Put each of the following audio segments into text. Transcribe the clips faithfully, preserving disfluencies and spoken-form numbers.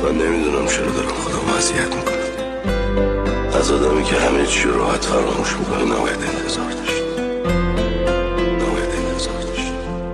من نمیدونم چرا دارم خودم اذیت میکنم. از آدمی که همه چی رو راحت فراموش میکنه نباید انتظار داشت. نباید انتظار داشت.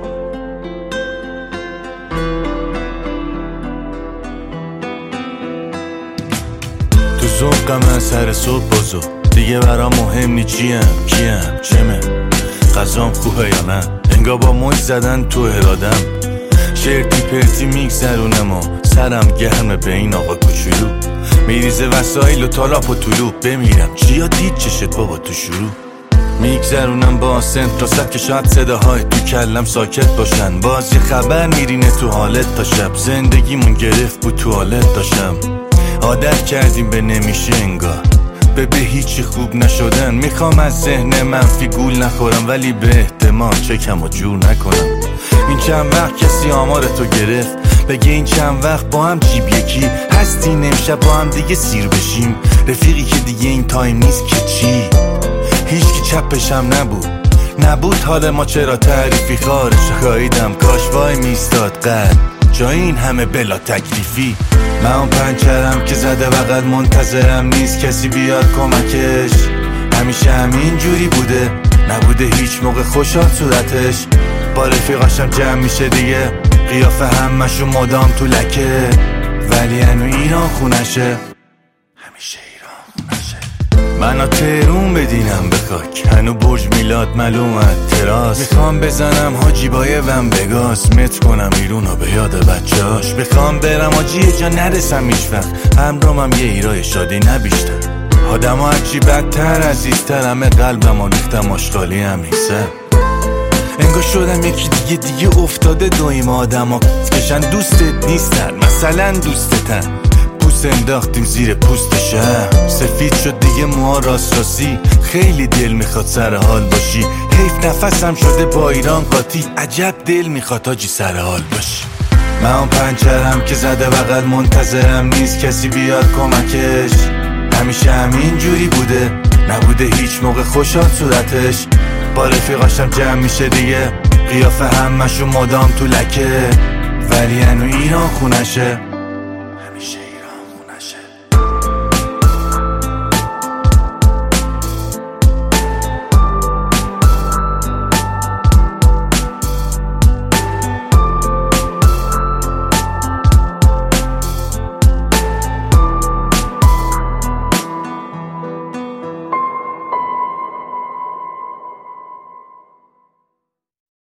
تو ذوقم از سر صبح بازو دیگه برام مهم نی چیم کیم چمه غذام خوبه یا نه، انگار با مش زدن تو ارادم. شرطی پرتی میگذرونم و سرم گرمه به این آقا کوچولو. میریزه وسایل و تالاپ و طلوع بمیرم چیا دید چشت بابا تو شروع. میگذرونم با سنت راست که شاید صداهای تو کلم ساکت باشن. باز یه خبر میرینه تو حالت تا شب. زندگیمون گرفت بود توالت داشتم. عادت کردیم به نمیشه انگار به به هیچی خوب نشدن. میخوام از ذهن منفی گول نخورم ولی به احتمال چکم و جور نکنم. این چند وقت کسی آمار تو گرفت بگه این چند وقت با هم جیب یکی هستین امشب با هم دیگه سیر بشیم. رفیقی که دیگه این تایم نیست که چی. هیچکی چپشم نبود نبود حال ما چرا تعریفی خارش خواهیدم کاش وای میستاد قد جای این همه بلا تکلیفی. من اون پنچرم که زده بغل منتظرم نیست کسی بیاد کمکش. همیشه همین جوری بوده نبوده هیچ موقع خوشحال صورتش. با رفیقاشم جمع میشه دیگه قیافه همشون مدام تو لکه. ولی هنو ایران خونشه همیشه ایران خونشه. منو تهرون بدینم به خاک هنو برج میلاد معلومت تراس. میخوام بزنم حاجیبای وم بگاس مت کنم ایرونو به یاد بچه هاش. میخوام برم آجی جا نرسم هیچ وقت همرامم یه ایرای شادی نبیشتر. آدم ها هرچی بدتر عزیزتر همه قلبم ریختم آشغالی هم نیستم. انگار شدم یکی دیگه دیگه افتاده دویم آدم ها کشن دوستت نیستن مثلا دوستتن. پوست انداختیم زیر پوست شهر سفید شد دیگه موها راست راستی. خیلی دل میخواد سر حال باشی حیف نفسم شده با ایران قاطی. عجب دل میخواد آجی سر حال باشی. من اون پنچرم که زده بغل منتظرم نیست کسی بیاد کمکش. همیشه همین جوری بوده نبوده هیچ موقع خوشحال صورتش. با رفیقاشم جمع میشه دیگه قیافه همشون مدام تو لکه. ولی هنو ایران خونشه